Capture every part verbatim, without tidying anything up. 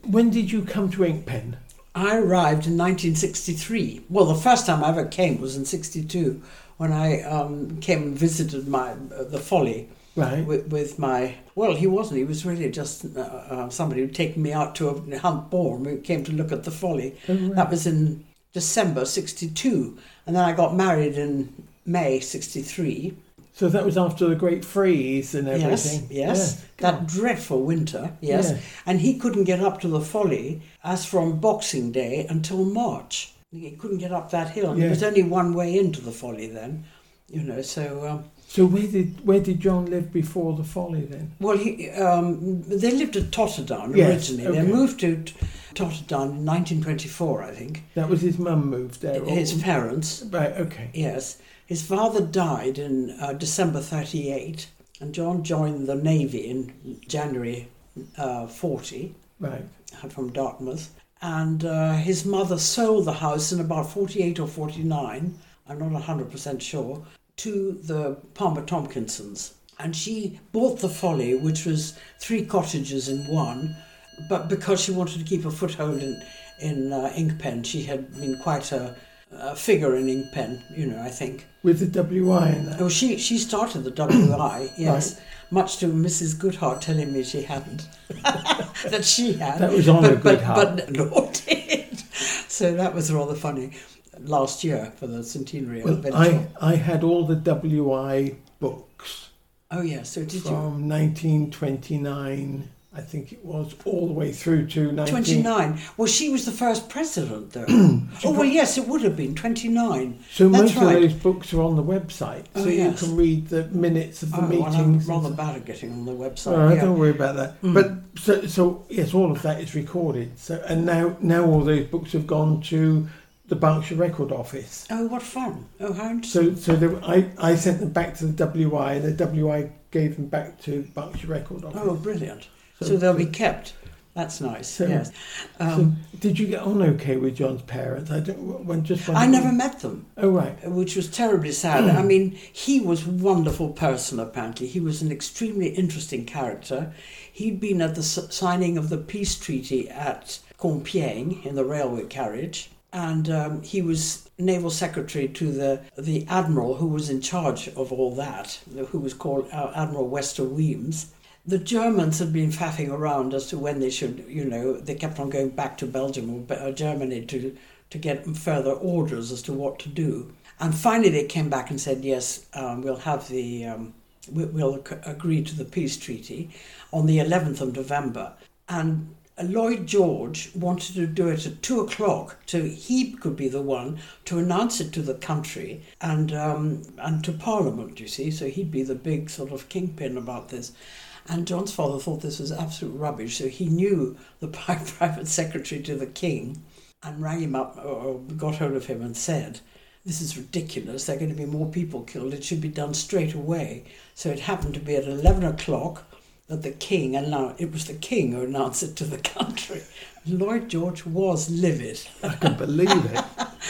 when did you come to Inkpen? I arrived in nineteen sixty-three. Well, the first time I ever came was in sixty-two, when I um, came and visited my uh, the Folly. Right. With, with my, well, he wasn't, he was really just uh, uh, somebody who'd taken me out to a hunt boar. We came to look at the Folly. Oh, right. That was in December sixty-two. And then I got married in May sixty-three. So that was after the Great Freeze and everything? Yes, yes. Yeah, that dreadful winter, yes. Yeah. And he couldn't get up to the Folly as from Boxing Day until March. He couldn't get up that hill. And Yeah. there was only one way into the Folly then, you know, so... Um, So where did where did John live before the Folly then? Well, he, um, they lived at Totterdown Yes, originally. okay. They moved to T- Totterdown in nineteen twenty-four, I think. That was his mum moved there? or- His parents, Right, okay. yes. His father died in uh, December thirty-eight, and John joined the Navy in January uh, forty, Right. from Dartmouth. And uh, his mother sold the house in about forty-eight or forty-nine, I'm not one hundred percent sure, to the Palmer Tompkinsons. And she bought the Folly, which was three cottages in one, but because she wanted to keep a foothold in, in uh, Inkpen, she had been quite a, a figure in Inkpen, you know, I think. With the W I in that? Oh, she, she started the W I, yes, Right. much to Missus Goodhart telling me she hadn't, that she had. That was on but, a but, Goodhart. But Lord did. So that was rather funny. Last year for the centenary Well, adventure. I, I had all the W I books Oh yes, so did you? from nineteen twenty-nine, I think it was, all the way through to nineteen... twenty-nine. Well, she was the first president, though. Oh, well, yes, it would have been twenty-nine. So That's most right. of those books are on the website, so Oh, yes. you can read the minutes of the Oh, well, I'm meetings. rather and bad at getting on the website. stuff. Oh, yeah. don't worry about that. Mm. But so, so yes, all of that is recorded. So and now now all those books have gone to the Berkshire Record Office. Oh, what fun. Oh, how interesting. So so they, were- I I sent them back to the W I, and the W I gave them back to Berkshire Record Office. Oh, brilliant. So, So- they'll be kept. That's nice, So- yes. So Um, did you get on okay with John's parents? I don't. When just when I never met them, Oh right. which was terribly sad. I mean, he was a wonderful person, apparently. He was an extremely interesting character. He'd been at the s- signing of the peace treaty at Compiègne in the railway carriage. And um, he was naval secretary to the the admiral who was in charge of all that, who was called uh, Admiral Wester Weems. The Germans had been faffing around as to when they should, you know, they kept on going back to Belgium or uh, Germany to, to get further orders as to what to do. And finally they came back and said, yes, um, we'll have the, um, we- we'll ac- agree to the peace treaty on the eleventh of November. And Lloyd George wanted to do it at two o'clock, so he could be the one to announce it to the country and um, and to Parliament, you see, so he'd be the big sort of kingpin about this. And John's father thought this was absolute rubbish, so he knew the private secretary to the king and rang him up, or got hold of him and said, this is ridiculous, there are going to be more people killed, it should be done straight away. So it happened to be at eleven o'clock that the king announced, it was the king who announced it to the country. Lloyd George was livid. I can believe it.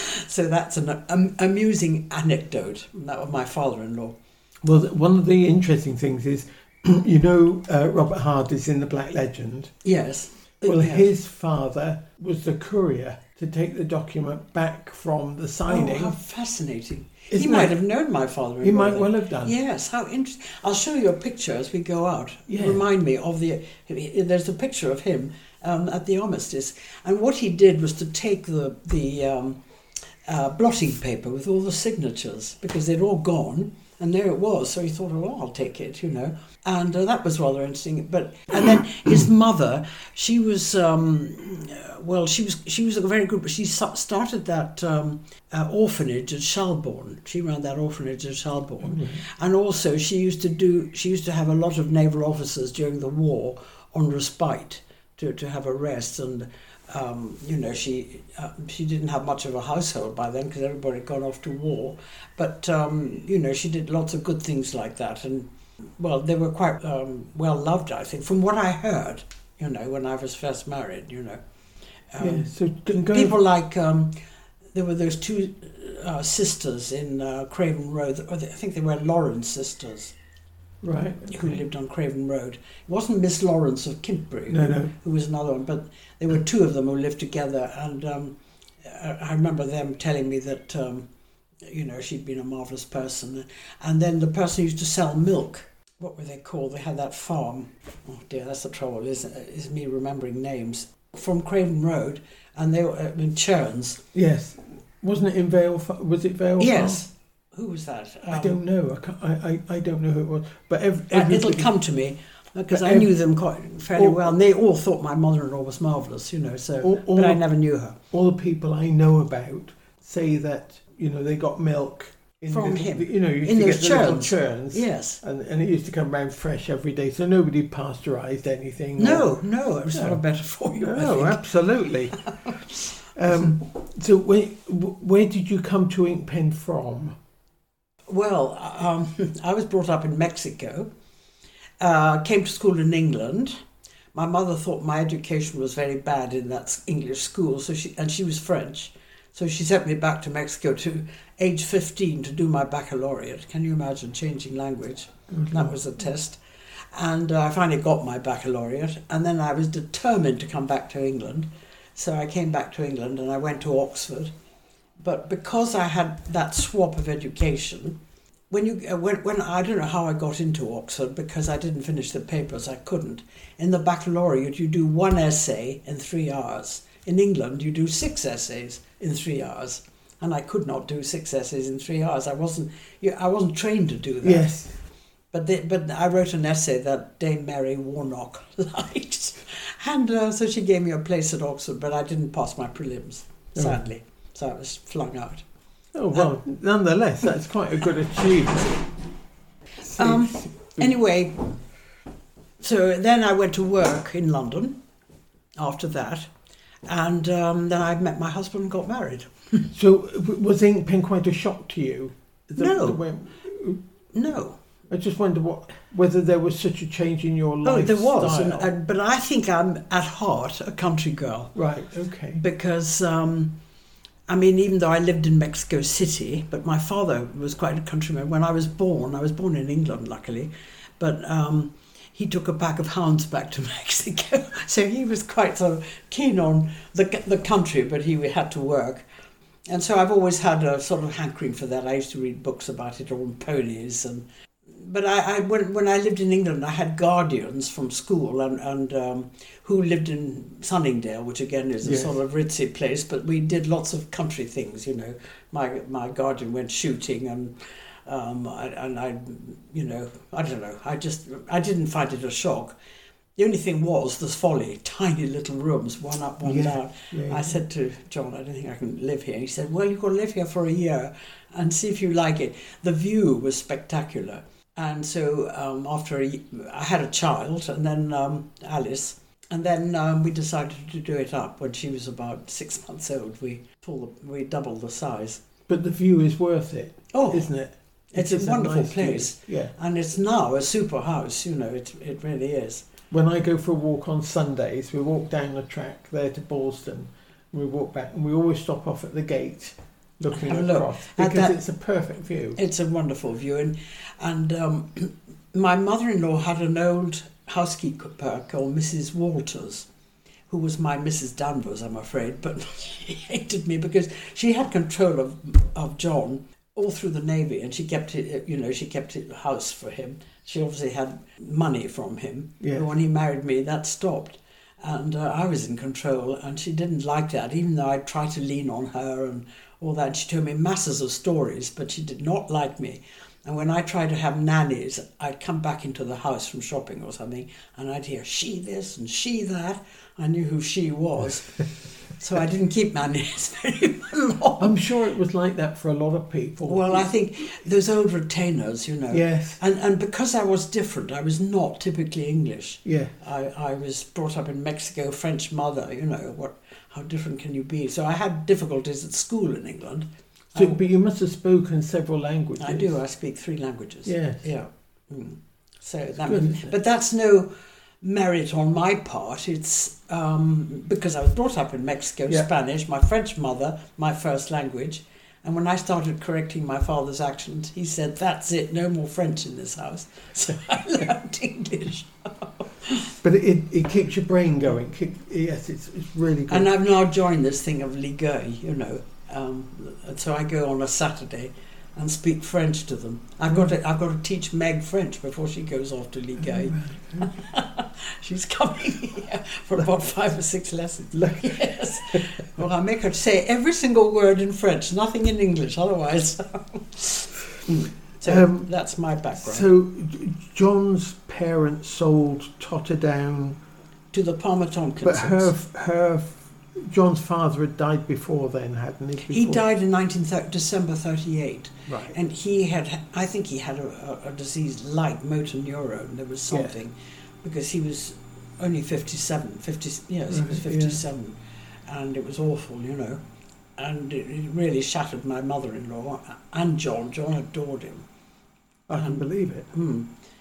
So that's an um, amusing anecdote, that was my father-in-law. Well, th- one of the interesting things is, you know, uh, Robert Hardy's in The Black Legend. Yes. Well, Yes. his father was the courier to take the document back from the Oh, signing. how fascinating. Isn't he might it? have known my father-in-law. He might then. well have done. Yes, how interesting. I'll show you a picture as we go out. Yeah. Remind me of the... There's a picture of him um, at the armistice. And what he did was to take the, the um, uh, blotting paper with all the signatures, because they'd all gone, and there it was. So he thought, oh, I'll take it, you know. And uh, that was rather interesting. But and then his mother, she was um, uh, well, she was she was very good. But she started that um, uh, orphanage at Shelbourne. She ran that orphanage at Shelbourne, Mhm. and also she used to do. She used to have a lot of naval officers during the war on respite to to have a rest. And um, you know, she uh, she didn't have much of a household by then because everybody had gone off to war. But um, you know, she did lots of good things like that. And well, they were quite um, well loved, I think, from what I heard, you know, when I was first married, you know. Um, Yeah, so g- go people like, um, there were those two uh, sisters in uh, Craven Road, or they, I think they were Lawrence sisters. Right. who Okay. lived on Craven Road. It wasn't Miss Lawrence of Kintbury, No, who, no. who was another one, but there were two of them who lived together, and um, I I remember them telling me that, um, you know, she'd been a marvellous person. And then the person who used to sell milk, what were they called? They had that farm. Oh dear, that's the trouble, isn't it? Is me remembering names. From Craven Road, and they were uh, in Churns. Yes. Wasn't it in Vale? Fa- Was it Vale? Yes. Who was that? Farm? I Um, don't know. I, can't, I, I I don't know who it was. But ev- Uh, it'll everybody- come to me because But I ev- knew them quite fairly all- well, and they all thought my mother-in-law was marvellous, you know. So, All- all but I the- never knew her. all the people I know about say that, you know, they got milk in From the, him. You know, you used In to those get the little churns. churns. Yes. And, and it used to come round fresh every day, so nobody pasteurised anything. No, or- no, it was No. far better for you. I No, think. absolutely. um, so where, where did you come to Inkpen from? Well, um, I was brought up in Mexico. Uh, came to school in England. My mother thought my education was very bad in that English school, so she and she was French, so she sent me back to Mexico to age fifteen to do my baccalaureate. Can you imagine changing language? That was a test. And uh, I finally got my baccalaureate, and then I was determined to come back to England. So I came back to England and I went to Oxford. But because I had that swap of education, when you uh, when, when I don't know how I got into Oxford because I didn't finish the papers, I couldn't. In the baccalaureate, you do one essay in three hours. In England, you do six essays in three hours, and I could not do six essays in three hours. I wasn't you- I wasn't trained to do that. Yes. But they, but I wrote an essay that Dame Mary Warnock liked, and uh, so she gave me a place at Oxford. But I didn't pass my prelims, Oh. sadly, so I was flung out. Oh, well, nonetheless, that's quite a good achievement. Um, Anyway, so then I went to work in London after that, and um, then I met my husband and got married. So w- was Inkpen quite a shock to you? The- No. the way- No, I just wonder what whether there was such a change in your oh, life. there was, and, and, but I think I'm at heart a country girl. Right, okay. Because, um, I mean, even though I lived in Mexico City, but my father was quite a countryman. When I was born, I was born in England, luckily, but um, he took a pack of hounds back to Mexico. So he was quite sort of keen on the, the country, but he had to work. And so I've always had a sort of hankering for that. I used to read books about it, on ponies. and But I, I when, when I lived in England, I had guardians from school and, and um, who lived in Sunningdale, which again is a Yes. sort of ritzy place, but we did lots of country things, you know. My my guardian went shooting and um, I, and I, you know, I don't know. I just, I didn't find it a shock. The only thing was the folly, tiny little rooms, one up, one Yeah, down. yeah, I said to John, I don't think I can live here. He said, well, you've got to live here for a year and see if you like it. The view was spectacular. And so um, after a, I had a child, and then um, Alice, and then um, we decided to do it up when she was about six months old. We pull the, we doubled the size. But the view is worth it, Oh, isn't it? it's just a wonderful nice view. place. Yeah. And it's now a super house, you know, it it really is. When I go for a walk on Sundays, we walk down the track there to Ballston. We walk back, and we always stop off at the gate, looking And look, across at because that- it's a perfect view. It's a wonderful view. And, and um, my mother-in-law had an old housekeeper called Missus Walters, who was my Missus Danvers, I'm afraid, but she hated me because she had control of of John all through the Navy, and she kept it, you know, she kept it house for him. She obviously had money from him. Yeah. But when he married me, that stopped. And uh, I was in control, and she didn't like that, even though I tried to lean on her and all that. She told me masses of stories, but she did not like me. And when I tried to have nannies, I'd come back into the house from shopping or something, and I'd hear she this and she that. I knew who she was. So I didn't keep nannies very long. I'm sure it was like that for a lot of people. Well, I think those old retainers, you know. Yes. And and because I was different, I was not typically English. Yeah. I, I was brought up in Mexico, French mother, you know, what how different can you be? So I had difficulties at school in England. So, I, but you must have spoken several languages. I do, I speak three languages. Yes. Yeah. Mm. So that good, isn't it? but that's no merit on my part. It's um, because I was brought up in Mexico, Yeah. Spanish, my French mother, my first language, And when I started correcting my father's accent, he said, "That's it, no more French in this house." So I learned English. But it, it keeps your brain going. Keep, yes, it's it's really good. And I've now joined this thing of Ligue, you know. Um, so I go on a Saturday and speak French to them. I've got to, I've got to teach Meg French before she goes off to Ligue. Oh, right. She's coming here for about five or six lessons. Lucky. Yes. Well, I make her say every single word in French, nothing in English, otherwise. So Um, that's my background. So John's parents sold Totterdown, To the Palmer but Tompkinsons. her her John's father had died before then, hadn't he? He Before- died in nineteen thirty, December thirty-eight. Right. And he had, I think he had a, a, a disease like motor neurone. There was Yeah. something, because he was only fifty-seven. fifty, yes, he was Right, yeah. fifty-seven. And it was awful, you know. And it, it really shattered my mother-in-law and John. John adored him. I can Um, believe it. Hmm.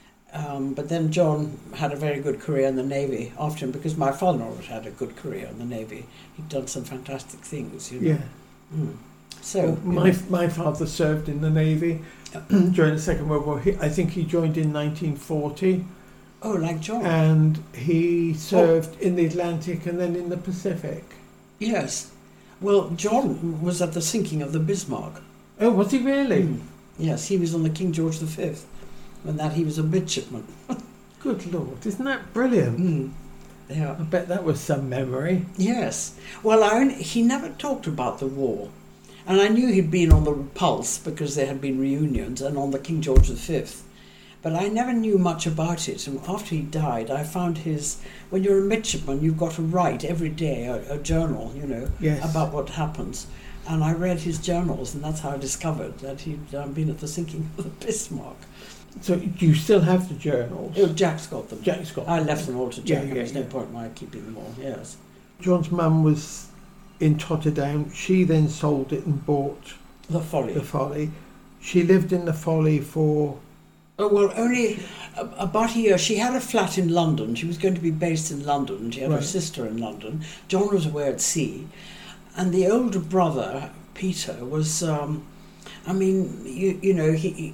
Um, but then John had a very good career in the Navy after him, because my father-in-law had had a good career in the Navy. He'd done some fantastic things, you know. Yeah. Hmm. So, Well, you my know, my father served in the Navy during the Second World War. He, I think he joined in nineteen forty, oh, like John. and he served in the Atlantic and then in the Pacific. Yes. Well, John was at the sinking of the Bismarck. Oh, was he really? Mm. Yes, he was on the King George the Fifth, when that he was a midshipman. Good Lord, isn't that brilliant? Mm. Yeah. I bet that was some memory. Yes. Well, I only, he never talked about the war. And I knew he'd been on the Repulse because there had been reunions, and on the King George the Fifth. But I never knew much about it. And after he died, I found his... When you're a midshipman, you've got to write every day a, a journal, you know, Yes. about what happens. And I read his journals, and that's how I discovered that he'd um, been at the sinking of the Bismarck. So do you still have the journals? Oh, Jack's got them. Jack's got I them. left them all to Jack, Yeah, and yeah, there's no yeah. point in my keeping them all, yes. John's mum was in Totterdown. She then sold it and bought The Folly. the Folly. She lived in the Folly for... Oh, well, only a- about a year. She had a flat in London. She was going to be based in London. She had Right. her sister in London. John was away at sea. And the older brother, Peter, was, um, I mean, you, you know, he,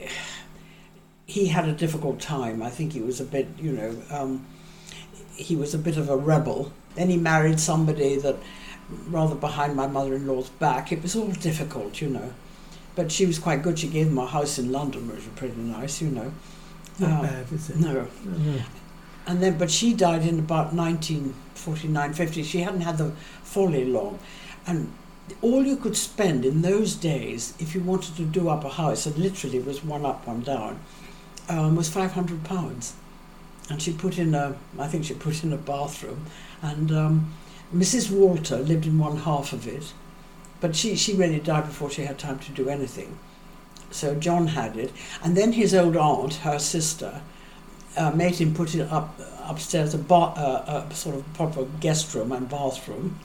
he had a difficult time. I think he was a bit, you know, um, he was a bit of a rebel. Then he married somebody that, rather behind my mother-in-law's back. It was all difficult, you know. But she was quite good. She gave him a house in London, which was pretty nice, you know. Not Um, bad, is it? No. No. And then, but she died in about nineteen forty-nine, fifty. She hadn't had the Folly long. And all you could spend in those days, if you wanted to do up a house, and literally was one up, one down, um, was five hundred pounds. And she put in a, I think she put in a bathroom. And um, Missus Walter lived in one half of it. But she, she really died before she had time to do anything. So John had it. And then his old aunt, her sister, uh, made him put it up upstairs, a, bar, uh, a sort of proper guest room and bathroom.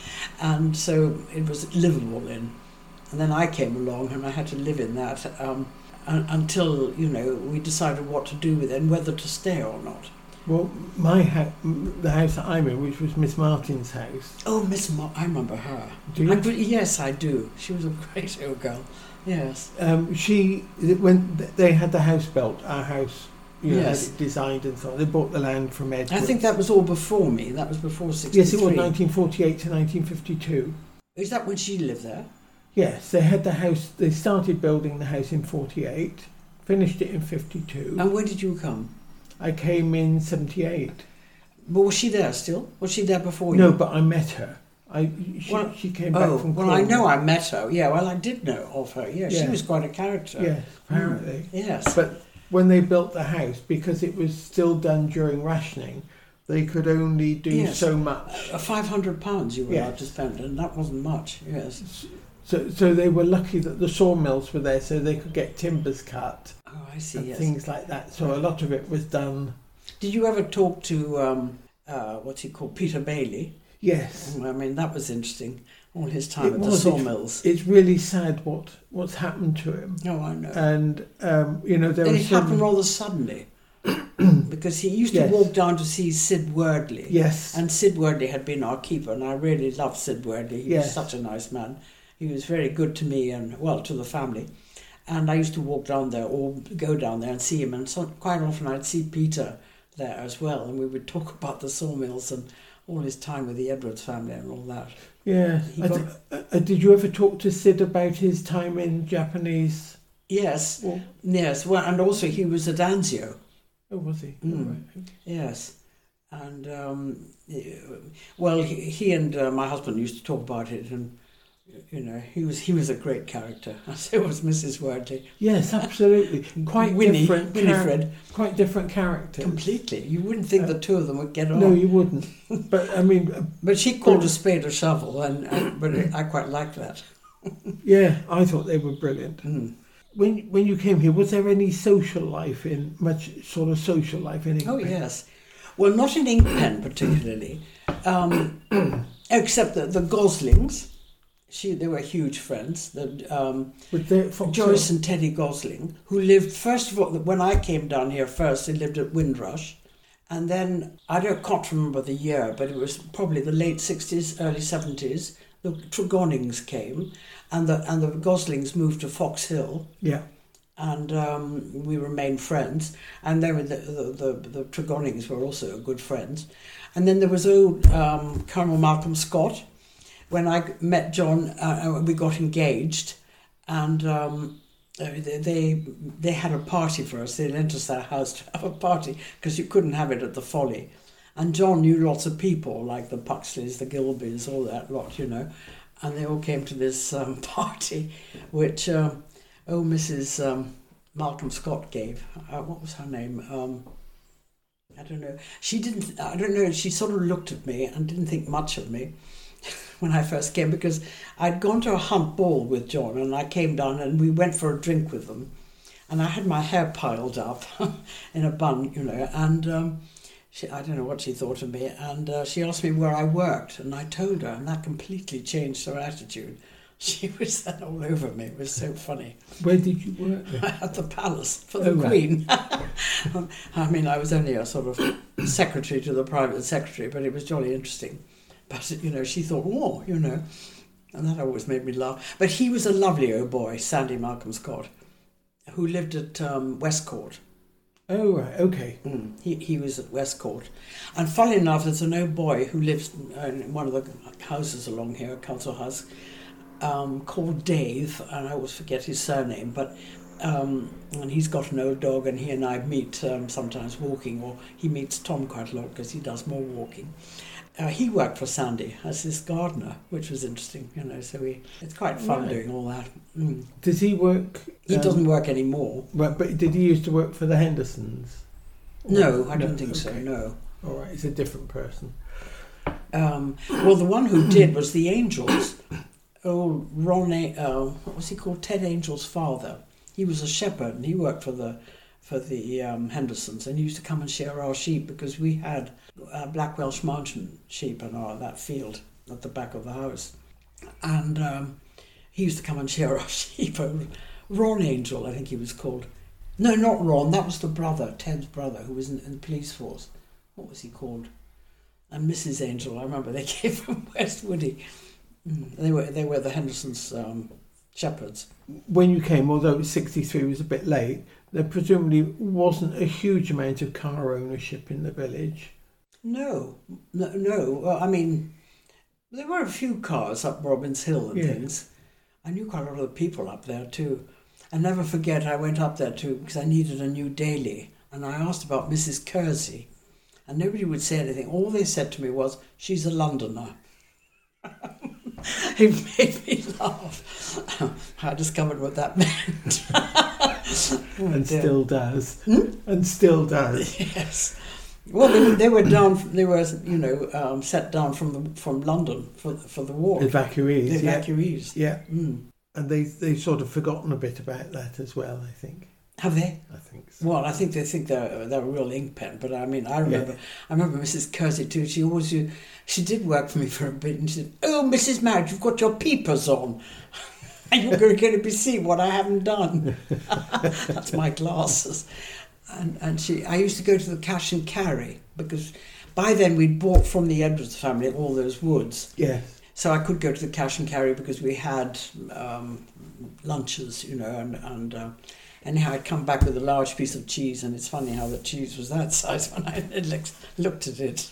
And so it was livable in. And then I came along and I had to live in that um, un- until, you know, we decided what to do with it and whether to stay or not. Well, my ha- the house that I'm in, which was Miss Martin's house. Oh, Miss Mar- I remember her. Do you? I do- yes, I do. She was a great old girl. Yes. Um, she when they had the house built, our house, you know, Yes. had it designed and so on. They bought the land from Edward. I think that was all before me. That was before sixty-three. Yes, it was nineteen forty-eight to nineteen fifty-two. Is that when she lived there? Yes, they had the house. They started building the house in forty-eight, finished it in fifty-two. And when did you come? I came in seventy-eight. But was she there still? Was she there before you? No, but I met her. I she, Well, she came back Oh, from. well, I know Cornwall. I met her. Yeah, well, I did know of her. Yeah, she Yeah. was quite a character. Yes, apparently. Yes. But when they built the house, because it was still done during rationing, they could only do Yes. so much. Uh, five hundred pounds you were Yes. allowed to spend, and that wasn't much. Yes. So, so they were lucky that the sawmills were there, so they could get timbers cut Oh, I see. and Yes. things like that. So a lot of it was done. Did you ever talk to um, uh, what's he called, Peter Bailey? Yes, I mean, that was interesting. All his time It at the was. sawmills. it's really sad what what's happened to him, Oh, I know. and um, you know there And was it happened some, rather suddenly. Because he used to Yes. walk down to see Sid Wordley. yes, And Sid Wordley had been our keeper, and I really loved Sid Wordley. He Yes. was such a nice man. he was very good to me and, well, to the family. And I used to walk down there or go down there and see him. And so quite often I'd see Peter there as well. And we would talk about the sawmills and all his time with the Edwards family and all that. Yeah. Got, did, uh, did you ever talk to Sid about his time in Japanese? Yes. Well, yes. Well, and also he was at Anzio. Oh, was he? Mm. Oh, right. Yes. And, um, well, he, he and uh, my husband used to talk about it, and, you know, he was he was a great character. So was Missus Wordley. Yes, absolutely. Quite Winnie, different. Winifred. Quite different characters. Completely. You wouldn't think uh, the two of them would get on. No, you wouldn't. But, I mean... Uh, but she called a spade a shovel, and, and but I quite liked that. Yeah, I thought they were brilliant. Mm. When when you came here, was there any social life in, much sort of social life in Inkpen? Oh, yes. Well, not in Inkpen particularly, um, except that the Goslings, she, they were huge friends, the, um, With the Fox Joyce Hill? and Teddy Gosling, who lived, first of all, when I came down here first, they lived at Windrush. And then, I don't can't remember the year, but it was probably the late sixties, early seventies, the Tregonings came, and the and the Goslings moved to Fox Hill. Yeah. And um, we remained friends. And then the, the, the, the Tregonings were also good friends. And then there was old um, Colonel Malcolm Scott. When I met John, uh, we got engaged, and um, they they had a party for us. They lent us their house to have a party because you couldn't have it at the Folly. And John knew lots of people, like the Puxleys, the Gilbys, all that lot, you know. And they all came to this um, party, which, um, oh, Missus Um, Malcolm Scott gave. Uh, what was her name? Um, I don't know. She didn't, I don't know, she sort of looked at me and didn't think much of me when I first came, because I'd gone to a hunt ball with John, and I came down and we went for a drink with them. And I had my hair piled up in a bun, you know, and... Um, She, I don't know what she thought of me, and uh, she asked me where I worked, and I told her, and that completely changed her attitude. She was then all over me. It was so funny. Where did you work then? At the palace for the Oh, Queen. Right. I mean, I was only a sort of secretary to the private secretary, but it was jolly interesting. But, you know, she thought, oh, you know, and that always made me laugh. But he was a lovely old boy, Sandy Malcolm Scott, who lived at um, Westcourt. Oh, right, okay. Mm, he he was at Westcourt. And funny enough, there's an old boy who lives in one of the houses along here, Council House, um, called Dave, and I always forget his surname, but um, and he's got an old dog, and he and I meet um, sometimes walking, or he meets Tom quite a lot because he does more walking. Uh, he worked for Sandy as his gardener, which was interesting, you know, so we, it's quite fun right. doing all that. Mm. Does he work... He um, doesn't work anymore. Right, but did he used to work for the Hendersons? No, I don't no, think okay. so, no. All right, it's a different person. Um, well, the one who did was the Angels. Oh, Ron, uh, what was he called? Ted Angel's father. He was a shepherd, and he worked for the for the um, Hendersons, and he used to come and shear our sheep because we had uh, Black Welsh Mountain sheep in our that field at the back of the house, and um, he used to come and shear our sheep. Ron Angel, I think he was called. No, not Ron. That was the brother, Ted's brother, who was in, in the police force. What was he called? And Missus Angel, I remember they came from West Woody. Mm. They were they were the Hendersons' um, shepherds. When you came, although sixty-three was a bit late, there presumably wasn't a huge amount of car ownership in the village. No, no, no. Well, I mean, there were a few cars up Robbins Hill and yeah. things. I knew quite a lot of people up there too. I never forget, I went up there too because I needed a new daily, and I asked about Missus Kersey, and nobody would say anything. All they said to me was, "She's a Londoner." It made me laugh. I discovered what that meant. Oh, and dear. Still does. Hmm? And still does. Yes. Well, they, they were down. They were, you know, um, set down from the from London for for the war. Evacuees. The evacuees. Yeah. yeah. Mm. And they they've sort of forgotten a bit about that as well, I think. Have they? I think so. Well, I think they think they're they're a real Inkpen. But I mean, I remember Yeah. I remember Missus Kersey too. She always used, she did work for me for a bit, and she said, "Oh, Missus Madge, you've got your peepers on." And you're going to be see what I haven't done. That's my glasses. And and she, I used to go to the cash and carry because by then we'd bought from the Edwards family all those woods. Yes. So I could go to the cash and carry because we had um, lunches, you know, and, and uh, anyhow I'd come back with a large piece of cheese, and it's funny how the cheese was that size when I looked at it.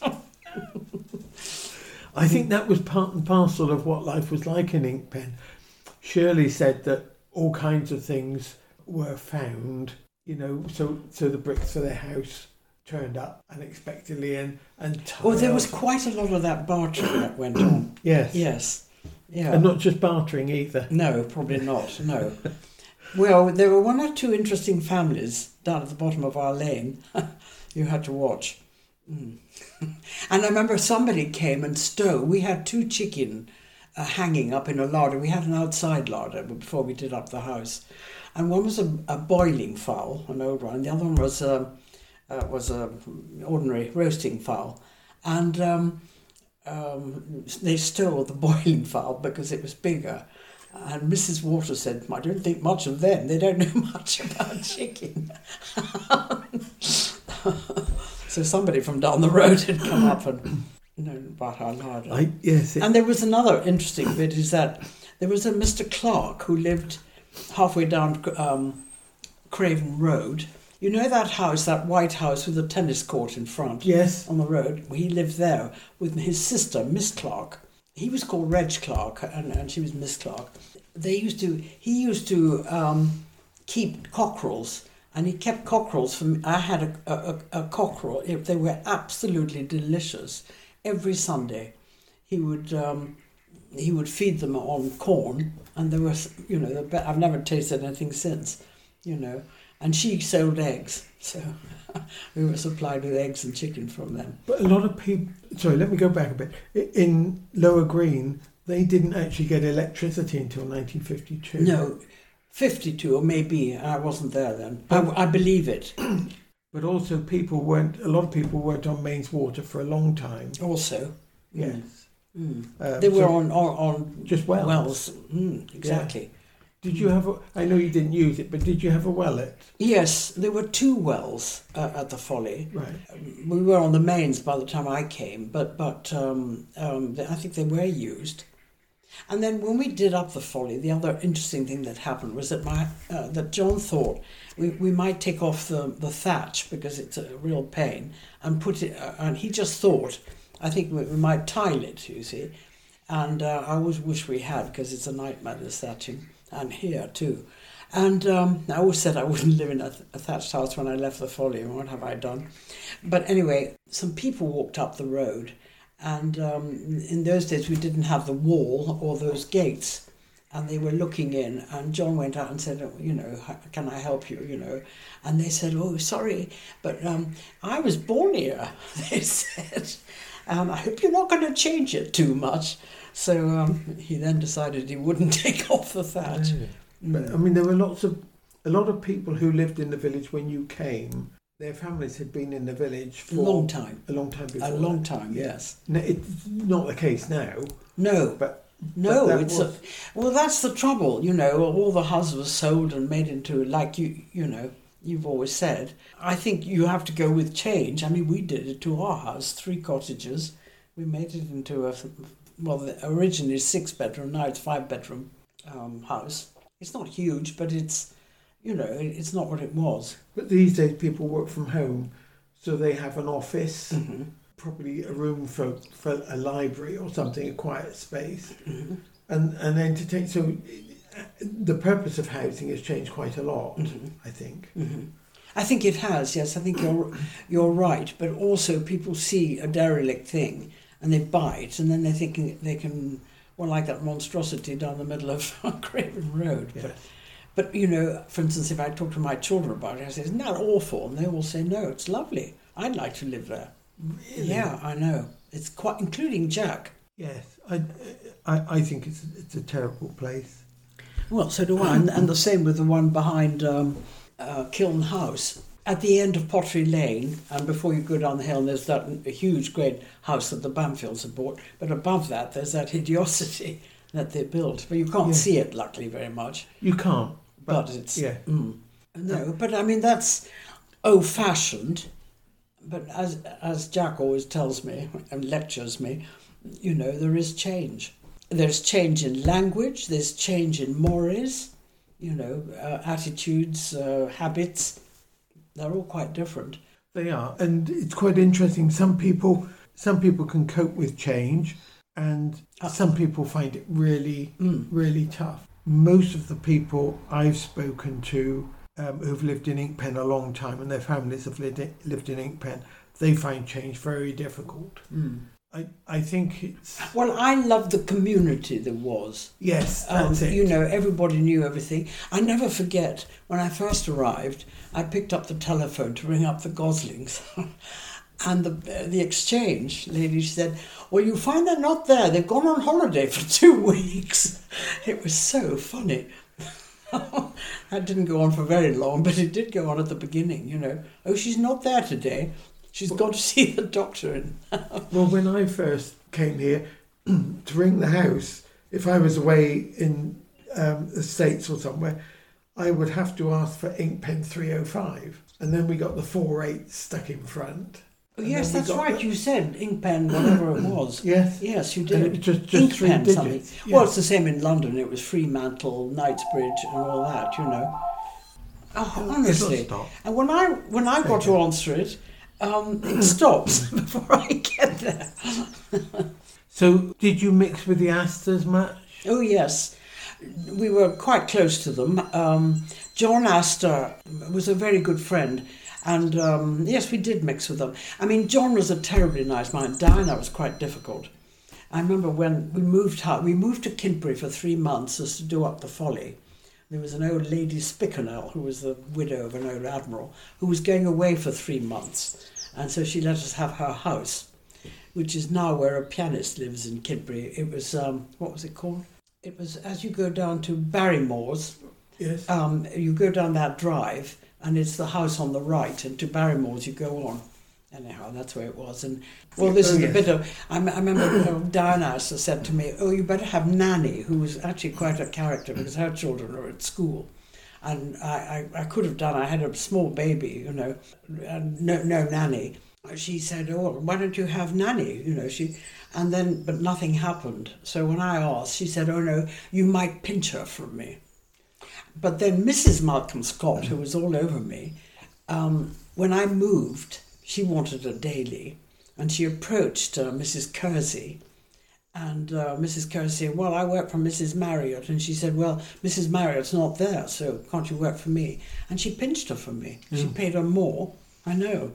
I think that was part and parcel of what life was like in Inkpen. Shirley said that all kinds of things were found, you know, so so the bricks for their house turned up unexpectedly, and and well, there was quite a lot of that bartering that went on. Yes, yes, yeah, and not just bartering either. No, probably not. No. Well, there were one or two interesting families down at the bottom of our lane. You had to watch. Mm. And I remember somebody came and stole. We had two chicken uh, hanging up in a larder. We had an outside larder before we did up the house, and one was a, a boiling fowl, an old one. The other one was a uh, was a ordinary roasting fowl, and um, um, they stole the boiling fowl because it was bigger. And Missus Waters said, "I don't think much of them. They don't know much about chicken." So somebody from down the road had come up and known about our larder. I, yes, it, and there was another interesting bit, is that there was a Mister Clark who lived halfway down um, Craven Road. You know that house, that white house with a tennis court in front? Yes. On the road. He lived there with his sister, Miss Clark. He was called Reg Clark, and, and she was Miss Clark. They used to. He used to um, keep cockerels. And he kept cockerels for me. I had a, a, a cockerel. They were absolutely delicious. Every Sunday, he would um, he would feed them on corn, and there was, you know, I've never tasted anything since, you know. And she sold eggs, so we were supplied with eggs and chicken from them. But a lot of people. Sorry, let me go back a bit. In Lower Green, they didn't actually get electricity until nineteen fifty-two. No. fifty-two, or maybe, I wasn't there then. I, I believe it. But also people weren't, a lot of people weren't on mains water for a long time. Also. Yes. Mm. Um, they were so on, on, on just wells. wells. Mm, exactly. Yeah. Did you have a, I know you didn't use it, but did you have a wellet? Yes, there were two wells uh, at the Folly. Right. Um, we were on the mains by the time I came, but, but um, um, I think they were used. And then when we did up the Folly, the other interesting thing that happened was that my uh, that John thought we, we might take off the, the thatch because it's a real pain, and put it. Uh, and he just thought, I think we, we might tile it, you see. And uh, I always wish we had, because it's a nightmare, this thatching, and here too. And um, I always said I wouldn't live in a, a thatched house when I left the Folly, and what have I done? But anyway, some people walked up the road. And um, in those days we didn't have the wall or those gates, and they were looking in, and John went out and said, oh, you know, can I help you, you know? And they said, oh, sorry, but um, I was born here, they said, and I hope you're not going to change it too much. So um, he then decided he wouldn't take off the thatch. Yeah. But, I mean, there were lots of, a lot of people who lived in the village when you came. Their families had been in the village for a long time. A long time before. A long that. time, yes. No, it's not the case now. No, but no, but it's was... a, well. That's the trouble, you know. All the houses were sold and made into, like you, you know, you've always said. I think you have to go with change. I mean, we did it to our house, three cottages. We made it into a, well, originally six bedroom. Now it's five bedroom um, house. It's not huge, but it's. You know, it's not what it was. But these days people work from home, so they have an office, mm-hmm. probably a room for, for a library or something, a quiet space, mm-hmm. and, and entertain. So the purpose of housing has changed quite a lot, mm-hmm. I think. Mm-hmm. I think it has, yes, I think you're, you're right. But also people see a derelict thing and they buy it, and then they're thinking they can, well, like that monstrosity down the middle of Craven Road. Yeah. But, But, you know, for instance, if I talk to my children about it, I say, isn't that awful? And they all say, no, it's lovely. I'd like to live there. Really? Yeah, I know. It's quite, including Jack. Yes, I, I, I think it's it's a terrible place. Well, so do I. And, and the same with the one behind um, uh, Kiln House. At the end of Pottery Lane, and before you go down the hill, there's that huge, great house that the Bamfields have bought. But above that, there's that hideosity that they built. But you can't Yeah. see it, luckily, very much. You can't. But, but it's... Yeah. Mm, no, but I mean, that's old-fashioned. But as as Jack always tells me and lectures me, you know, there is change. there's change in language, there's change in mores, you know, uh, attitudes, uh, habits. They're all quite different. They are, and it's quite interesting. Some people, some people can cope with change, and some people find it really, Mm. really tough. Most of the people I've spoken to um, who've lived in Inkpen a long time, and their families have lived in, lived in Inkpen, they find change very difficult. Mm. I, I think it's... Well, I love the community there was. Yes, Um, that's it. you know, everybody knew everything. I never forget, when I first arrived, I picked up the telephone to ring up the Goslings. And the uh, the exchange lady said, well, you find they're not there. They've gone on holiday for two weeks. It was so funny. That didn't go on for very long, but it did go on at the beginning, you know. Oh, she's not there today. She's gone to see the doctor. Well, when I first came here to ring the house, if I was away in um, the States or somewhere, I would have to ask for Inkpen three oh five. And then we got the four eight stuck in front. Oh, And yes, then we that's got right. the- You said Inkpen, whatever it was. Yes. Yes, you And did. it was just, just three Inkpen digits. something. Yes. Well, it's the same in London. It was Fremantle, Knightsbridge, and all that. You know. Oh, It'll honestly. stop. And when I when I got to answer it, um, it stops before I get there. So, did you mix with the Astors much? Oh yes, we were quite close to them. Um, John Astor was a very good friend. And um, yes, we did mix with them. I mean, John was a terribly nice man. Diana was quite difficult. I remember when we moved ho- we moved to Kintbury for three months just to do up the folly. There was an old lady Spickenell, who was the widow of an old admiral, who was going away for three months. And so she let us have her house, which is now where a pianist lives in Kintbury. It was, um, what was it called? It was as you go down to Barrymore's, Yes. um, you go down that drive, and it's the house on the right, and to Barrymore's you go on. Anyhow, that's where it was. And well, this Oh, is yes. a bit of. I, m- I remember uh, Diana Astor said to me, "Oh, you better have Nanny," who was actually quite a character because her children are at school, and I, I, I could have done. I had a small baby, you know, and no no nanny. She said, "Oh, why don't you have Nanny?" You know, she, and then but nothing happened. So when I asked, she said, "Oh no, you might pinch her from me." But then Missus Malcolm Scott, who was all over me, um, when I moved, she wanted a daily, and she approached uh, Missus Kersey, and uh, Missus Kersey, well, I work for Missus Marriott, and she said, well, Missus Marriott's not there, so can't you work for me? And she pinched her for me. Mm. She paid her more, I know.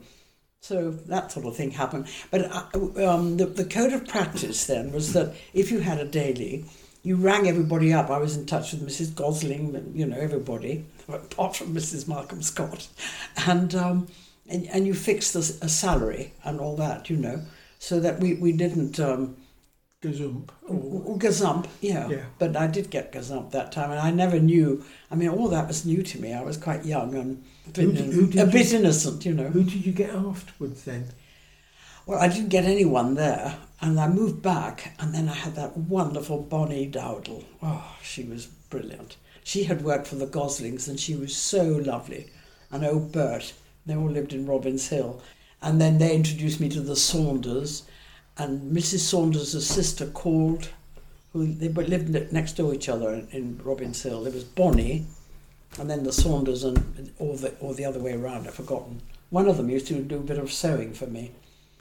So that sort of thing happened. But uh, um, the, the code of practice then was that if you had a daily, you rang everybody up. I was in touch with Missus Gosling, you know, everybody, apart from Missus Malcolm Scott. And um, and, and you fixed a, a salary and all that, you know, so that we, we didn't... Um, Gazump. Or, gazump, yeah. yeah. But I did get gazump that time, and I never knew. I mean, all that was new to me. I was quite young and a bit, Who did- who did a you- bit innocent, you know. Who did you get afterwards then? Well, I didn't get anyone there, and I moved back, and then I had that wonderful Bonnie Dowdle. Oh, she was brilliant. She had worked for the Goslings, and she was so lovely. And oh, Bert, they all lived in Robins Hill. And then they introduced me to the Saunders, and Missus Saunders' sister called, who they lived next to each other in, in Robins Hill. There was Bonnie, and then the Saunders, and or the or the other way around. I've forgotten. One of them used to do a bit of sewing for me.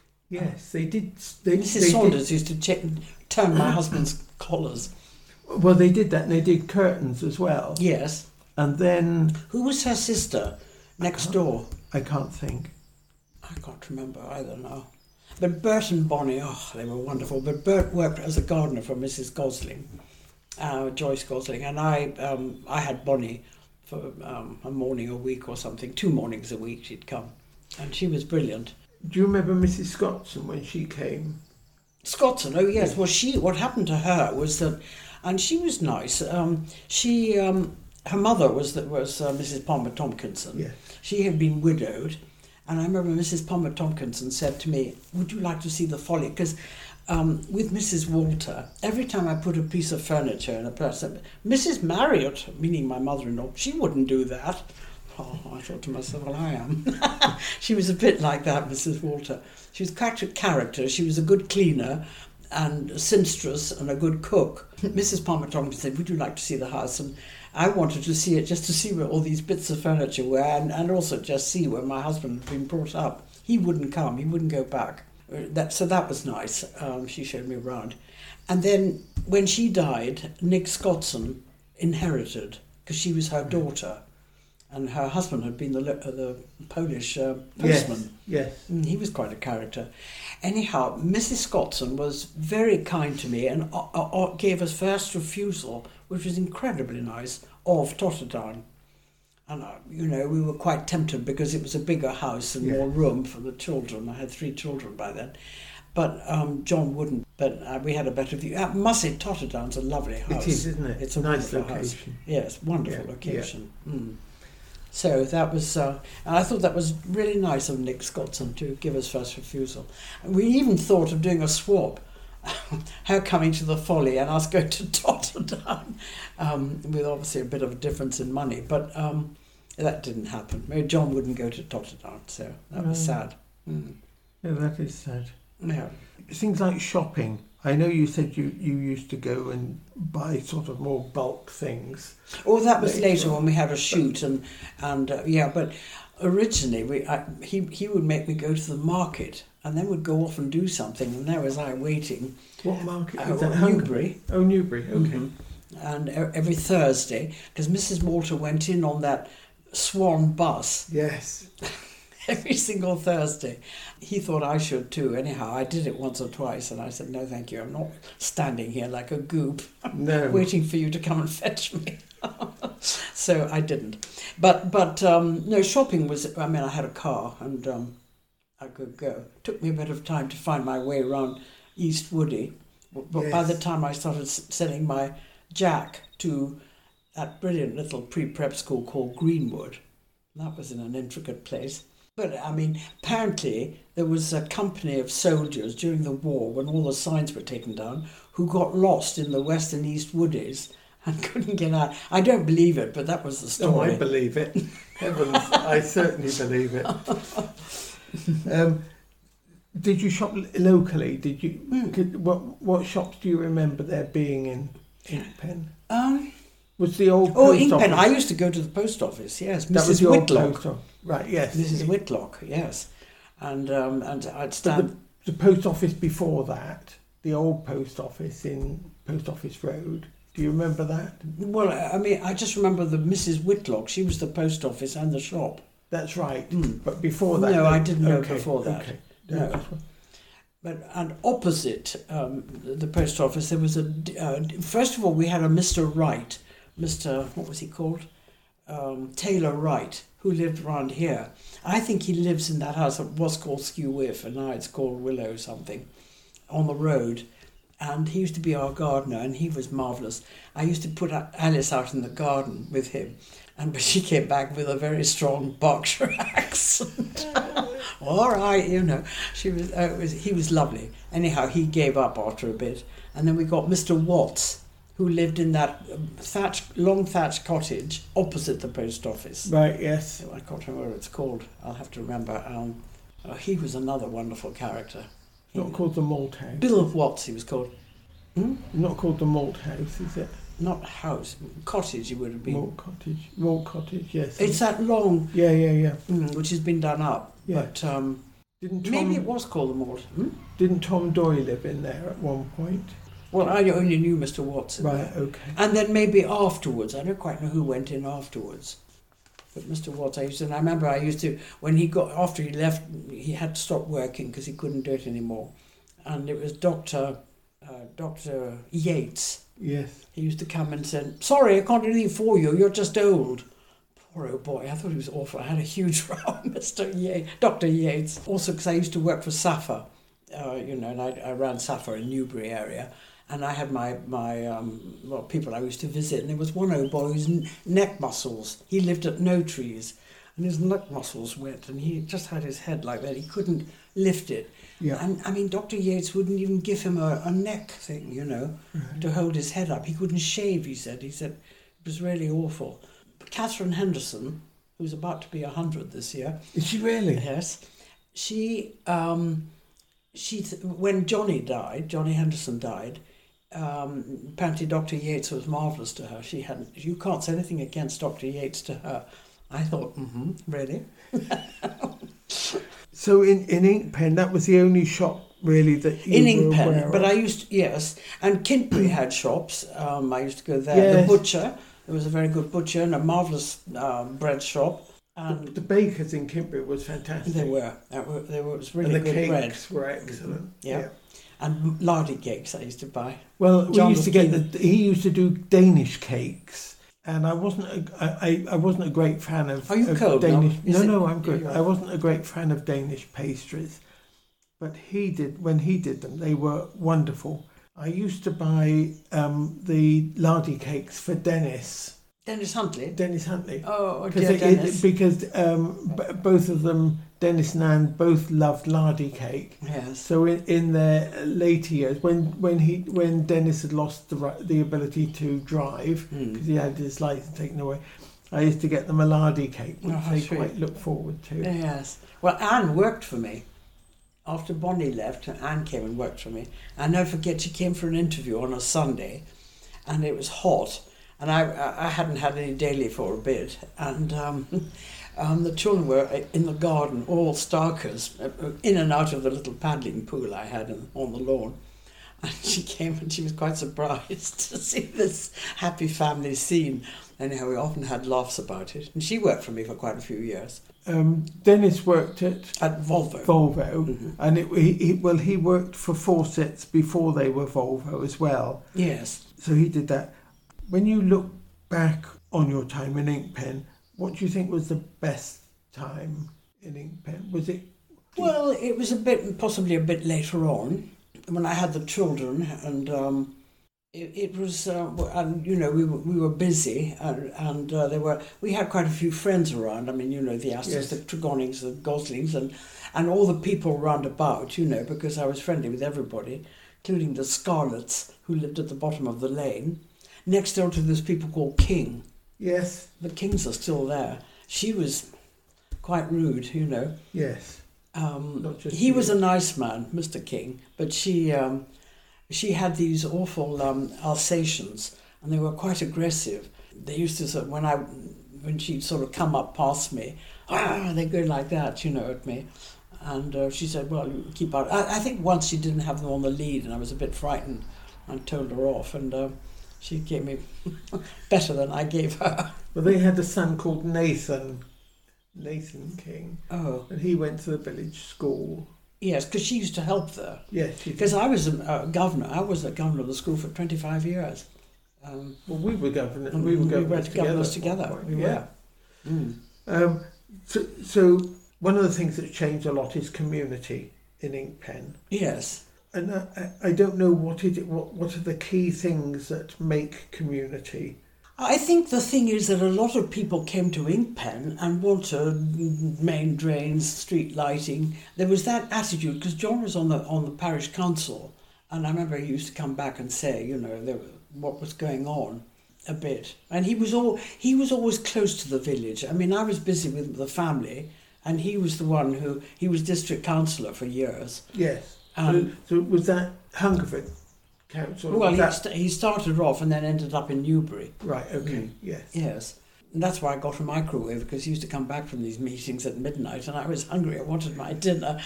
Yes, they did. They, Missus they Saunders did, used to check, turn my husband's collars. well, they did that, and they did curtains as well. Yes. And then Who was her sister next door? I can't think. I can't remember either now. But Bert and Bonnie, oh, they were wonderful. But Bert worked as a gardener for Missus Gosling, uh, Joyce Gosling, and I um, I had Bonnie for um, a morning a week or something. Two mornings a week she'd come, and she was brilliant. Do you remember Missus Scottson when she came? Scottson, oh yes. Well, she what happened to her was that, and she was nice. Um, she um, her mother was that was uh, Missus Palmer Tompkinson. Yes. She had been widowed. And I remember Missus Palmer Tompkinson said to me, would you like to see the folly? Because um, with Missus Walter, every time I put a piece of furniture in a person, Missus Marriott, meaning my mother-in-law, she wouldn't do that. Oh, I thought to myself, well, I am. She was a bit like that, Missus Walter. She was quite a character. She was a good cleaner. and a seamstress and a good cook. Missus Palmer Tompkins said, would you like to see the house? And I wanted to see it just to see where all these bits of furniture were, and, and also just see where my husband had been brought up. He wouldn't come, he wouldn't go back. That, so that was nice. Um, she showed me around. And then when she died, Nick Scottson inherited, because she was her daughter, and her husband had been the the Polish uh, postman. Yes, yes. He was quite a character. Anyhow, Missus Scottson was very kind to me and uh, uh, gave us first refusal, which was incredibly nice, of Totterdown. And, uh, you know, we were quite tempted because it was a bigger house and yeah. more room for the children. I had three children by then. But um, John wouldn't. But uh, we had a better view. Uh, Musset, Totterdown's a lovely house. It is, isn't it? It's a nice wonderful location. House. Yes, wonderful yeah. location. Yeah. Mm. So that was, uh, and I thought that was really nice of Nick Scottson to give us first refusal. And we even thought of doing a swap, her coming to the Folly and us going to Totterdown, um, with obviously a bit of a difference in money. But um, that didn't happen. Maybe John wouldn't go to Totterdown, so that was no. sad. Mm. Yeah, that is sad. Yeah. Things like shopping. I know you said you, you used to go and buy sort of more bulk things. Oh, that was later, later when we had a shoot, and and uh, yeah. But originally, we I, he he would make me go to the market, and then would go off and do something, and there was I waiting. What market? Uh, Is that Newbury. Oh, Newbury. Okay. Mm-hmm. And every Thursday, because Missus Walter went in on that Swan bus. Yes. Every single Thursday. He thought I should too. Anyhow, I did it once or twice, and I said, no, thank you. I'm not standing here like a goop, no. waiting for you to come and fetch me. So I didn't. But, but um, no, shopping was, I mean, I had a car, and um, I could go. It took me a bit of time to find my way around East Woody. But yes. By the time I started sending my Jack to that brilliant little pre-prep school called Greenwood, that was in an intricate place. But, I mean, apparently there was a company of soldiers during the war, when all the signs were taken down, who got lost in the West and East Woodies and couldn't get out. I don't believe it, but that was the story. Oh, I believe it. Heavens, I certainly believe it. Um, did you shop locally? Did you? Mm. Could, what what shops do you remember there being in Inkpen? Um, was the old oh post Inkpen? office? I used to go to the post office. Yes, that Missus was the Whitlock. Old post office. Right. Yes, Missus Whitlock. Yes, and um, and I'd stand. The, the post office before that, the old post office in Post Office Road. Do you remember that? Well, I mean, I just remember the Missus Whitlock. She was the post office and the shop. That's right. Mm. But before that... No, no, I didn't know okay, before that. Okay. No. But, and opposite um, the post office, there was a... Uh, first of all, we had a Mister Wright. Mister What was he called? Um, Taylor Wright, who lived around here. I think he lives in that house that was called Skew Whiff, and now it's called Willow something, on the road. And he used to be our gardener, and he was marvellous. I used to put Alice out in the garden with him, and she came back with a very strong Berkshire accent. All right, you know, she was, uh, it was. He was lovely. Anyhow, he gave up after a bit, and then we got Mister Watts, who lived in that thatch, long thatched cottage opposite the post office. Right. Yes. I can't remember what it's called. I'll have to remember. Um, oh, he was another wonderful character. Not called the Malt House. Bill Watts, he was called. Hmm? Not called the Malt House, is it? Not house, cottage. It would have been. Malt Cottage. Malt Cottage. Yes. It's that long. Yeah, yeah, yeah. Mm, which has been done up. Yeah. But um, didn't Tom, maybe it was called the Malt. Hmm? Didn't Tom Doyle live in there at one point? Well, I only knew Mister Watts. Right. Okay. And then maybe afterwards, I don't quite know who went in afterwards. But Mister Watts, I used to, and I remember I used to, when he got, after he left, he had to stop working because he couldn't do it anymore. And it was Doctor uh, Doctor Yates. Yes. He used to come and said, sorry, I can't do anything for you, you're just old. Poor old boy, I thought he was awful. I had a huge row with Mister Yates, Doctor Yates. Also because I used to work for Safa, uh, you know, and I, I ran Safa in Newbury area. And I had my, my um, well, people I used to visit, and there was one old boy whose neck muscles, he lived at No Trees, and his neck muscles went, and he just had his head like that. He couldn't lift it. Yeah. And, I mean, Doctor Yates wouldn't even give him a, a neck thing, you know, right. to hold his head up. He couldn't shave, he said. He said it was really awful. But Catherine Henderson, who's about to be one hundred this year. Is she really? Yes. She... Um, she th- when Johnny died, Johnny Henderson died. Um, apparently, Doctor Yates was marvellous to her. She hadn't. You can't say anything against Doctor Yates to her. I thought, mm-hmm, really. So in in Inkpen, that was the only shop really that you in were aware Inkpen, of? but I used to, yes, and Kintbury had shops. Um, I used to go there. Yes. The butcher, there was a very good butcher and a marvellous um, bread shop. And The, the bakers in Kintbury was fantastic. they were, they were, they were, it was really and the good bread. cakes were excellent. Yeah. And lardy cakes I used to buy. Well, we John used to get Lupin. the. He used to do Danish cakes, and I wasn't. A, I, I wasn't a great fan of. Are you of cold now? Danish. Is No, it- no, I'm good. You're I wasn't a great fan of Danish pastries, but he did. When he did them, they were wonderful. I used to buy um, the lardy cakes for Dennis. Dennis Huntley. Dennis Huntley. Oh, Because dear it, Dennis. it, because um, b- both of them, Dennis and Anne, both loved lardy cake. Yes. So in, in their later years, when when he when Dennis had lost the ri- the ability to drive Mm. because he had his license taken away, I used to get them a lardy cake, which Oh, how they sweet. quite look forward to. Yes. Well, Anne worked for me. After Bonnie left, Anne came and worked for me. I never forget, she came for an interview on a Sunday, and it was hot, and I I hadn't had any daily for a bit, and um, um, the children were in the garden, all starkers, in and out of the little paddling pool I had in, on the lawn. And she came and she was quite surprised to see this happy family scene. Anyhow, we often had laughs about it. And she worked for me for quite a few years Um, Dennis worked at at Volvo. Volvo, Mhm. and it, he, he well he worked for Fawcett's before they were Volvo as well. Yes. So he did that. When you look back on your time in Inkpen, what do you think was the best time in Inkpen? Was it? Well, it was a bit, possibly a bit later on, when I had the children, and um, it, it was, uh, and you know, we were, we were busy, and, and uh, there were, we had quite a few friends around. I mean, you know, the Astors, Yes. the Tregonings, the Goslings, and and all the people round about, you know, because I was friendly with everybody, including the Scarlets, who lived at the bottom of the lane, next door to this people called King. Yes. The Kings are still there. She was quite rude, you know. Yes. Um, Not just he you. was a nice man, Mister King, but she um, she had these awful um, Alsatians, and they were quite aggressive. They used to sort of, when I when she'd sort of come up past me, ah, they go like that, you know, at me. And uh, she said, "Well, you keep out." I, I think once she didn't have them on the lead, and I was a bit frightened. I told her off, and uh, she gave me better than I gave her. Well, they had a son called Nathan, Nathan King, Oh, and he went to the village school. yes, because she used to help there. Yes, she did. Because I was a, a governor. I was a governor of the school for twenty-five years. Um, Well, we were governors. and We were governors went together. governors at one together. point, We yeah. were. Mm. Um, so, so one of the things that's changed a lot is community in Inkpen. Yes. And I, I I don't know what is it. What what are the key things that make community? I think the thing is that a lot of people came to Inkpen and wanted main drains, street lighting. There was that attitude because John was on the on the parish council, and I remember he used to come back and say, you know, there, what was going on a bit. And he was all he was always close to the village. I mean, I was busy with the family, and he was the one who he was district councillor for years. Yes. Um, so, so was that Hungerford Council? Well, Was he, that, st- he started off and then ended up in Newbury. right. Okay. Mm. Yes. Yes. And that's why I got a microwave, because he used to come back from these meetings at midnight and I was hungry. I wanted my dinner.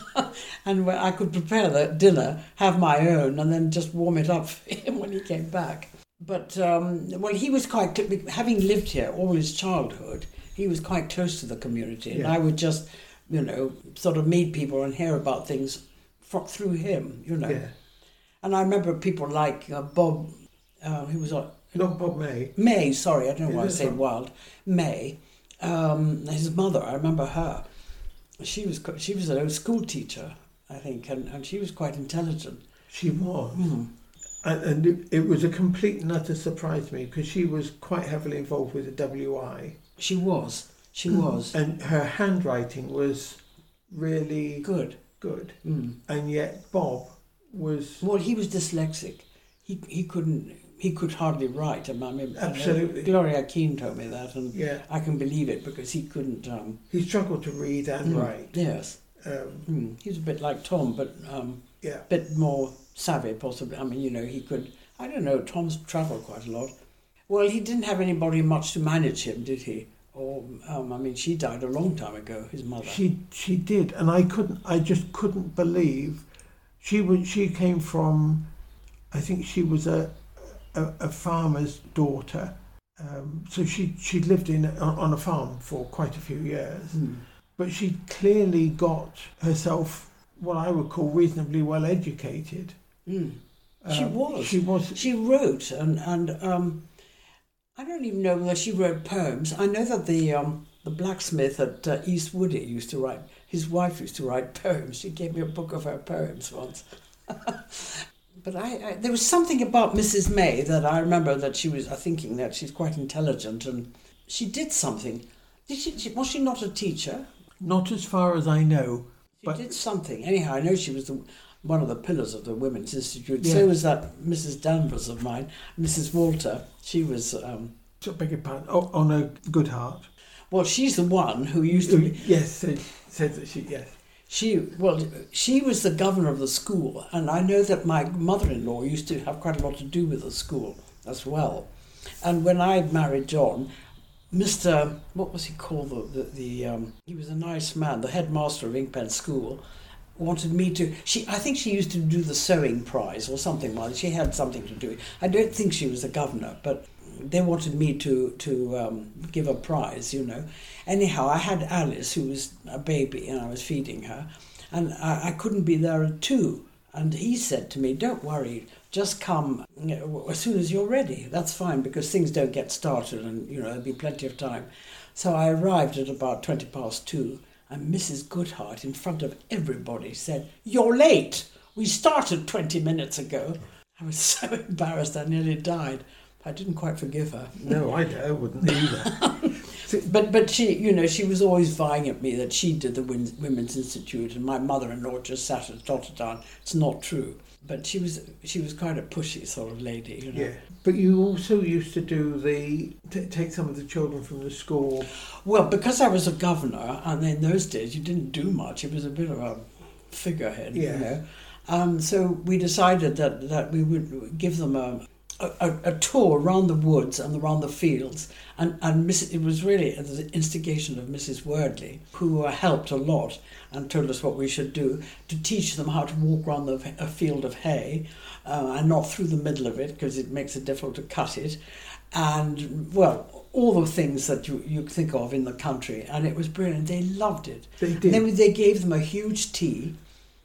And where I could prepare the dinner, have my own, and then just warm it up for him when he came back. But, um, well, he was quite, having lived here all his childhood, he was quite close to the community. And Yeah. I would just, you know, sort of meet people and hear about things fro- through him, you know. Yeah. And I remember people like uh, Bob, uh, who was on, Not Bob May. May, sorry, I don't know why I Is it say Bob? Wild. May, um, his mother, I remember her. She was co- she was a school teacher, I think, and, and she was quite intelligent. She was. Mm. And, and it, it was a complete and utter surprise to me because she was quite heavily involved with the W I. She was, she was. And her handwriting was really Good. good. Mm. And yet Bob was Well, he was dyslexic. He he couldn't, he could hardly write. I mean, I know Absolutely. Gloria Keane told me that, and yeah. I can believe it because he couldn't. Um, He struggled to read and mm, write. Yes. Um, Mm, he's a bit like Tom, but um, yeah. a bit more savvy, possibly. I mean, you know, he could, I don't know, Tom's travelled quite a lot. Well, he didn't have anybody much to manage him, did he? Or, um, I mean, she died a long time ago, his mother. She she did, and I couldn't. I just couldn't believe she was. She came from, I think she was a a, a farmer's daughter. Um, so she she lived in on a farm for quite a few years, Mm. but she clearly got herself what I would call reasonably well educated. Mm. She Um, was. She was. She wrote, and and um, I don't even know whether she wrote poems. I know that the um, the blacksmith at uh, East Woody used to write. His wife used to write poems. She gave me a book of her poems once. But I, I, there was something about Missus May that I remember that she was uh, thinking that she's quite intelligent, and she did something. Did she? she was she not a teacher? Not as far as I know. She But- did something. Anyhow, I know she was the, one of the pillars of the Women's Institute. Yeah. So was that Missus Danvers of mine, Missus Walter. She was, um, So beg your pardon. Oh, on a good heart. well, she's the one who used to be, Yes, said, said that she. Yes. she, well, she was the governor of the school. And I know that my mother-in-law used to have quite a lot to do with the school as well. And when I married John, Mister, what was he called? The, the, the um, he was a nice man, the headmaster of Inkpen School, wanted me to, she, I think she used to do the sewing prize or something like that. She had something to do. I don't think she was the governor, but they wanted me to, to um, give a prize, you know. Anyhow, I had Alice, who was a baby, and I was feeding her, and I, I couldn't be there at two. And he said to me, don't worry, just come you know, as soon as you're ready. That's fine, because things don't get started and, you know, there'll be plenty of time. So I arrived at about twenty past two, and Missus Goodhart, in front of everybody, said, you're late. We started twenty minutes ago. I was so embarrassed, I nearly died. I didn't quite forgive her. No, I, I wouldn't either. But but she, you know, she was always vying at me that she did the Win- Women's Institute, and my mother-in-law just sat and dotted down. It's not true. But she was she was quite a pushy sort of lady, you know. Yeah. But you also used to do the t- take some of the children from the school. Well, because I was a governor, and in those days you didn't do much. It was a bit of a figurehead, Yeah. you know. Um, so we decided that, that we would give them a, a, a tour around the woods and around the fields. And, and Miss, it was really at the instigation of Missus Wordley, who uh, helped a lot and told us what we should do, to teach them how to walk around the, a field of hay uh, and not through the middle of it, because it makes it difficult to cut it. And, well, all the things that you, you think of in the country. And it was brilliant. They loved it. They did. Then they gave them a huge tea.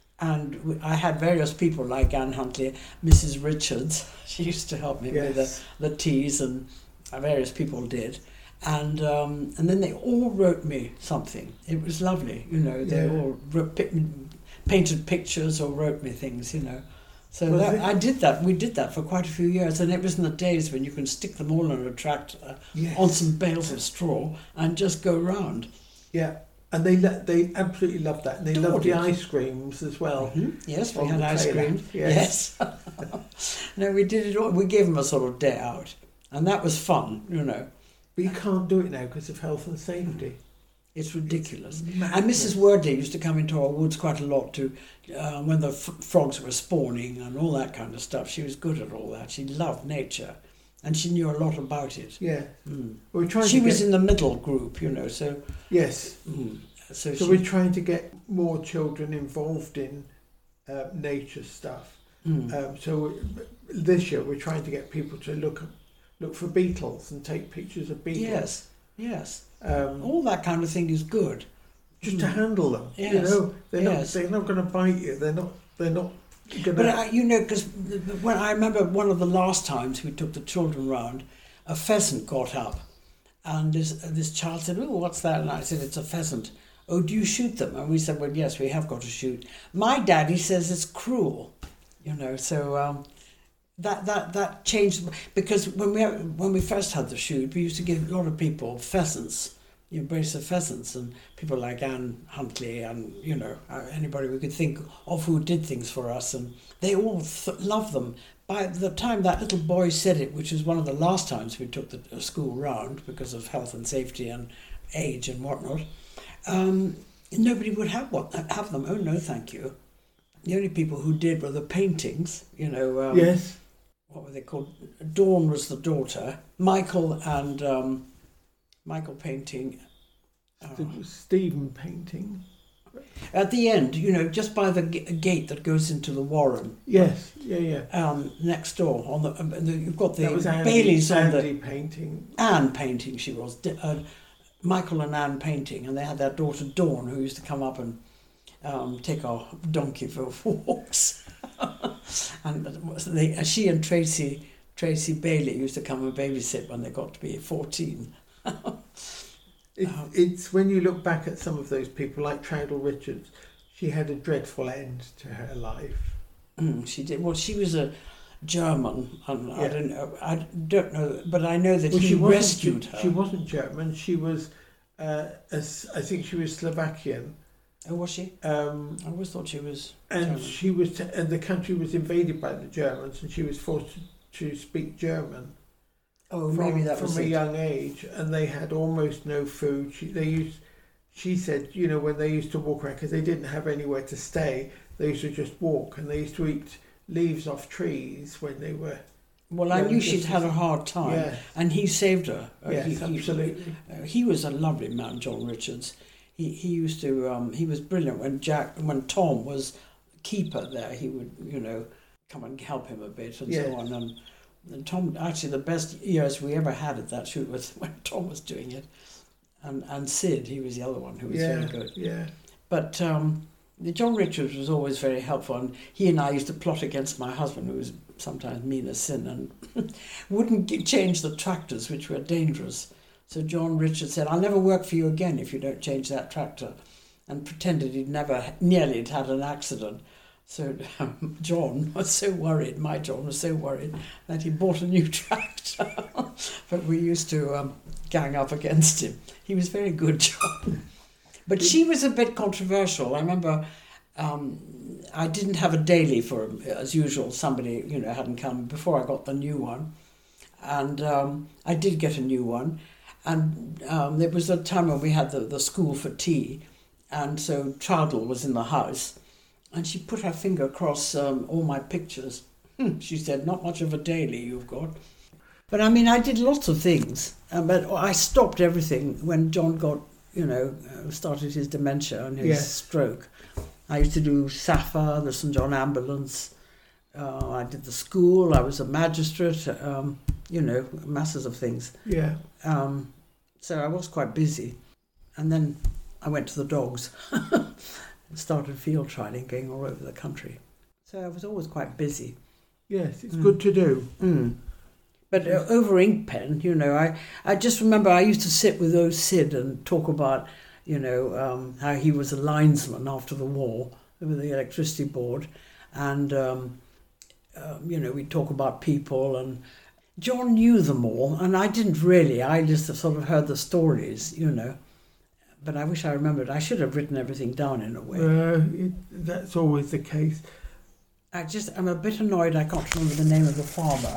And I had various people like Anne Huntley, Missus Richards. She used to help me Yes. with the, the teas, and various people did. And um, and then they all wrote me something. It was lovely, you know. They Yeah. all wrote, pic- painted pictures or wrote me things, you know. So Well, that, they- I did that. We did that for quite a few years. And it was in the days when you can stick them all in a tractor Yes. on some bales of straw and just go round. Yeah. And they le- they absolutely loved that. And they loved the Adored it. ice creams as well. Mhm. Yes, we On had the ice trailer, cream. yes. Yes. No, we did it all. We gave them a sort of day out. And that was fun, you know. But you can't do it now because of health and safety. It's ridiculous. It's And madness. Missus Wordley used to come into our woods quite a lot to, uh, when the f- frogs were spawning and all that kind of stuff. She was good at all that. She loved nature, and she knew a lot about it. Yeah. Mm. We're trying She to was get, in the middle group, you know. So, yes. mm. so, So she, we're trying to get more children involved in uh, nature stuff. mm. Um, so we- this year we're trying to get people to look look for beetles and take pictures of beetles. yes, yes. Um, All that kind of thing is good. just to Mm. handle them. You Yes, know, they're yes. not they're not going to bite you. They're not they're not going But to. I, you know, because when I remember one of the last times we took the children round, a pheasant got up, and this this child said, "Oh, what's that?" And I said, "It's a pheasant." "Oh, do you shoot them?" And we said, "Well, yes, we have got to shoot." My daddy says it's cruel, you know. So um, that that that changed, because when we when we first had the shoot, we used to give a lot of people pheasants. You know, brace of pheasants, and people like Anne Huntley and, you know, uh, anybody we could think of who did things for us, and they all th- loved them. By the time that little boy said it, which was one of the last times we took the uh, school round because of health and safety and age and whatnot, um, nobody would have one, have them. Oh, no, thank you. The only people who did were the paintings, you know. Um, yes. What were they called? Dawn was the daughter. Michael and um, Michael painting. Uh, Stephen painting. At the end, you know, just by the g- gate that goes into the Warren. Yes, yeah, yeah. Um, next door on the, um, the you've got the that was Andy, Baileys on Andy the painting. Anne painting. She was uh, Michael and Anne painting, and they had their daughter Dawn, who used to come up and um, take our donkey for walks. And they, she and Tracy Tracy Bailey used to come and babysit when they got to be fourteen. It, um, it's when you look back at some of those people, like Trowdell Richards, she had a dreadful end to her life. Mm, she did. Well, she was a German, and yeah. I don't know. I don't know, but I know that well, he she rescued she, her. She wasn't German. She was, uh, a, I think she was Slovakian. Oh, was she? Um, I always thought she was. And German. she was, t- and the country was invaded by the Germans, and she was forced to, to speak German. Oh, from, maybe that from was a it. young age, and they had almost no food. She, they used, she said, you know, when they used to walk around, because they didn't have anywhere to stay, they used to just walk, and they used to eat leaves off trees when they were. Well, I knew she'd had a hard time, yeah. and he saved her. Yes, he, absolutely. He, uh, he was a lovely man, John Richards. He he used to. Um, he was brilliant when Jack, when Tom was keeper there. He would, you know, come and help him a bit and yes. so on. And, and Tom, actually, the best years we ever had at that shoot was when Tom was doing it, and and Sid, he was the other one who was yeah, very good. Yeah. But um, John Richards was always very helpful, and he and I used to plot against my husband, who was sometimes mean as sin, and wouldn't get, change the tractors, which were dangerous. So John Richards said, "I'll never work for you again if you don't change that tractor," and pretended he'd never nearly had had an accident. So um, John was so worried, my John was so worried, that he bought a new tractor. But we used to um, gang up against him. He was very good, John. But she was a bit controversial. I remember um, I didn't have a daily for him, as usual. Somebody, you know, hadn't come before I got the new one. And um, I did get a new one. And um, there was a time when we had the, the school for tea. And so Trowdell was in the house. And she put her finger across um, all my pictures. She said, "Not much of a daily you've got." But I mean, I did lots of things. Um, but I stopped everything when John got, you know, uh, started his dementia and his yes. stroke. I used to do SAFA, the Saint John Ambulance. Uh, I did the school. I was a magistrate. Um, you know, masses of things. Yeah. Um, so I was quite busy. And then I went to the dogs. Started field trialing, going all over the country. So I was always quite busy. Yes, it's mm. good to do. Mm. But uh, over ink pen, you know, I, I just remember I used to sit with those Sid and talk about, you know, um, how he was a linesman after the war with the electricity board. And, um, uh, you know, we'd talk about people, and John knew them all, and I didn't really. I just sort of heard the stories, you know. But I wish I remembered. I should have written everything down in a way. Uh, it, that's always the case. I just, I'm a bit annoyed I can't remember the name of the farmer.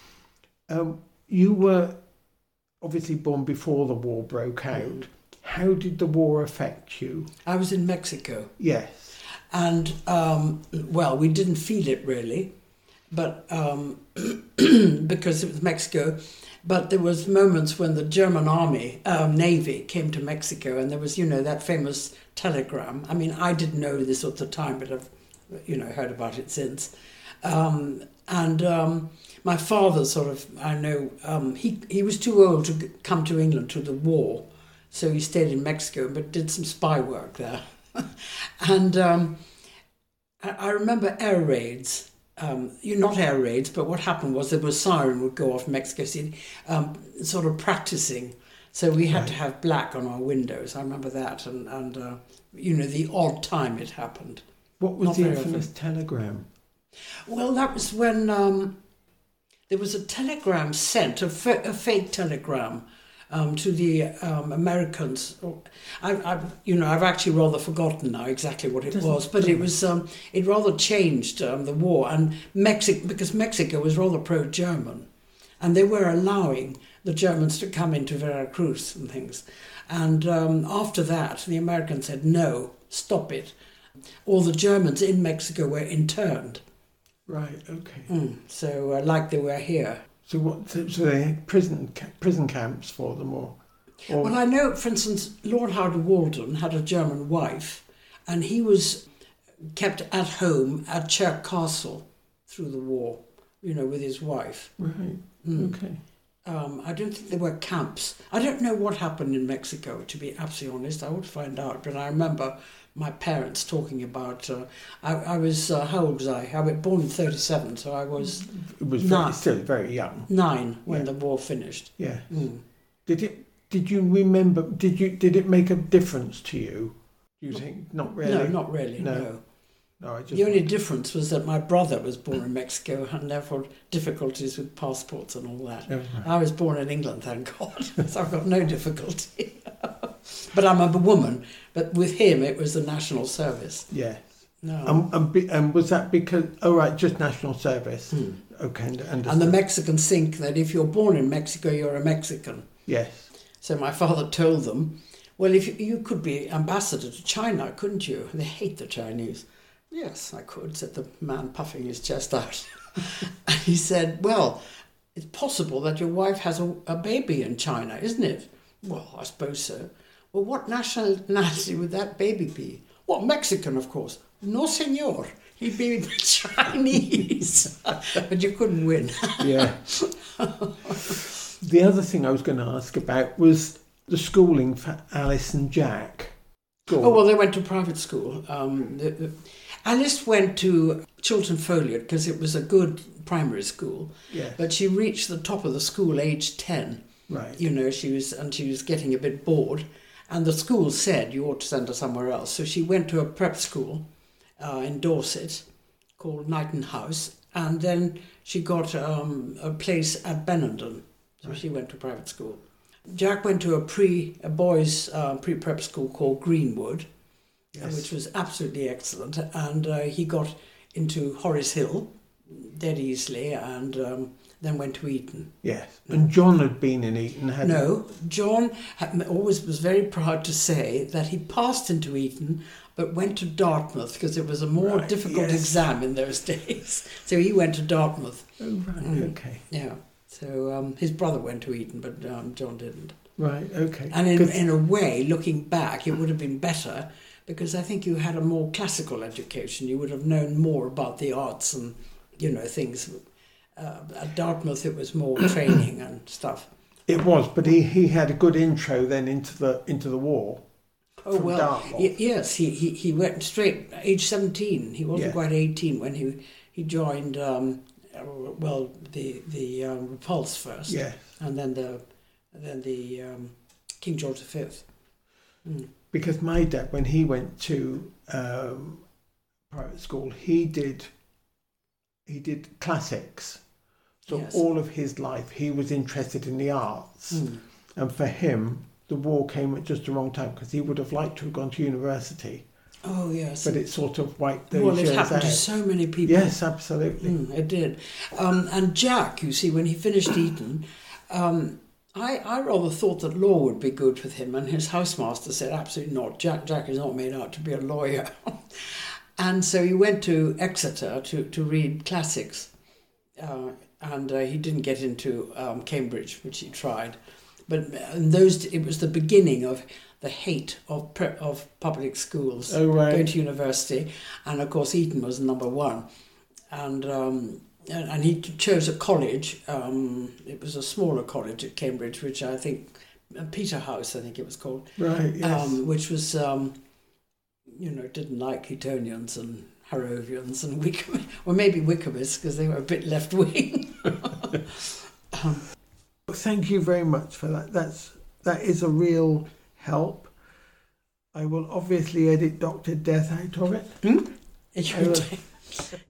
Um, you were obviously born before the war broke out. Mm. How did the war affect you? I was in Mexico. Yes. And, um, well, we didn't feel it really, but um, because it was Mexico. But there was moments when the German army, um, Navy, came to Mexico, and there was, you know, that famous telegram. I mean, I didn't know this at the time, but I've, you know, heard about it since. Um, and um, my father sort of, I know, um, he, he was too old to come to England to the war, so he stayed in Mexico, but did some spy work there. and um, I, I remember air raids. Um, you not air raids, but what happened was there was a siren would go off in Mexico City, um, sort of practicing. So we had right. to have black on our windows. I remember that, and and uh, you know, the odd time it happened. What was Not the infamous telegram? Well, that was when um, there was a telegram sent, a, fa- a fake telegram. Um, to the um, Americans, I, I, you know, I've actually rather forgotten now exactly what it Doesn't was, but it was, um, it rather changed um, the war, and Mexico, because Mexico was rather pro-German, and they were allowing the Germans to come into Veracruz and things. And um, after that, the Americans said, no, stop it. All the Germans in Mexico were interned. Right, okay. Mm, so uh, like they were here. So what? So, so they had prison ca- prison camps for them, or, or? Well, I know, for instance, Lord Howard Walden had a German wife, and he was kept at home at Chirk Castle through the war, you know, with his wife. Right, Mm. okay. Um, I don't think there were camps. I don't know what happened in Mexico, to be absolutely honest. I would find out. But I remember my parents talking about... Uh, I, I was... Uh, how old was I? I was born in thirty-seven, so I was It was nine, very, still very young. nine when Yeah. the war finished. Yeah. Mm. Did it? Did you remember? Did you? Did it make a difference to you? Do you think? Not really. No, not really, No. no. No, I just. The only want- difference was that my brother was born in Mexico and therefore difficulties with passports and all that. Oh, right. I was born in England, thank God, so I've got no difficulty. But I'm a woman, but with him it was the national service. Yeah. No. Um, and, be, and was that because? Oh, right, just national service. Hmm. Okay, and, And the Mexicans think that if you're born in Mexico, you're a Mexican. Yes. So my father told them, well, if you, you could be ambassador to China, couldn't you? They hate the Chinese. Yes, I could, said the man, puffing his chest out. And he said, well, it's possible that your wife has a, a baby in China, isn't it? Well, I suppose so. Well, what nationality would that baby be? Well, Mexican, of course. No, senor. He'd be Chinese. But you couldn't win. Yeah. The other thing I was going to ask about was the schooling for Alice and Jack. School. Oh, well, they went to private school. Um, the, the, Alice went to Chiltern Foliot because it was a good primary school, Yes. but she reached the top of the school aged ten. Right. You know, she was, and she was getting a bit bored, and the school said you ought to send her somewhere else. So she went to a prep school uh, in Dorset called Knighton House, and then she got um, a place at Benenden. So Right. she went to private school. Jack went to a pre a boys uh, pre-prep school called Greenwood, Yes. which was absolutely excellent, and uh, he got into Horace Hill dead easily, and um, then went to Eton. Yes. And John had been in Eton, hadn't No, John had, always was very proud to say that he passed into Eton, but went to Dartmouth because it was a more Right, difficult yes. exam in those days. So he went to Dartmouth. he? Oh, right. Mm. Okay. Yeah. So um, his brother went to Eton, but um, John didn't. Right. Okay. And in, 'Cause- in a way, looking back, it would have been better because I think you had a more classical education. You would have known more about the arts and, you know, things. Uh, at Dartmouth, it was more training and stuff. It was, but he, he had a good intro then into the into the war. Oh, From well, Dartmouth. y- yes, he, he, he went straight, age seventeen. He wasn't Yeah. quite eighteen when he he joined, um, uh, well, the the um, Repulse first. Yeah. And then the, then the um, King George the Fifth. Mm. Because my dad, when he went to um, private school, he did he did classics. So Yes. all of his life, he was interested in the arts, Mm. and for him, the war came at just the wrong time because he would have liked to have gone to university, Oh, yes. but it sort of wiped those Well, it years happened out. to so many people. Yes, absolutely. Mm, it did. Um, and Jack, you see, when he finished Eton, um, I, I rather thought that law would be good with him, and his housemaster said, absolutely not. Jack Jack is not made out to be a lawyer. And so he went to Exeter to, to read classics, uh, and uh, he didn't get into um, Cambridge, which he tried. But in those, it was the beginning of the hate of pre- of public schools, Oh, right. going to university, and of course Eton was number one, and um, and, and he chose a college. Um, it was a smaller college at Cambridge, which I think uh, Peterhouse, I think it was called, Right, yes. um, which was um, you know didn't like Etonians and Harrovians and Wickham, or maybe Wickhamists because they were a bit left wing. um, Thank you very much for that. That's that is a real help. I will obviously edit Doctor Death out of it. hmm? It I will- would-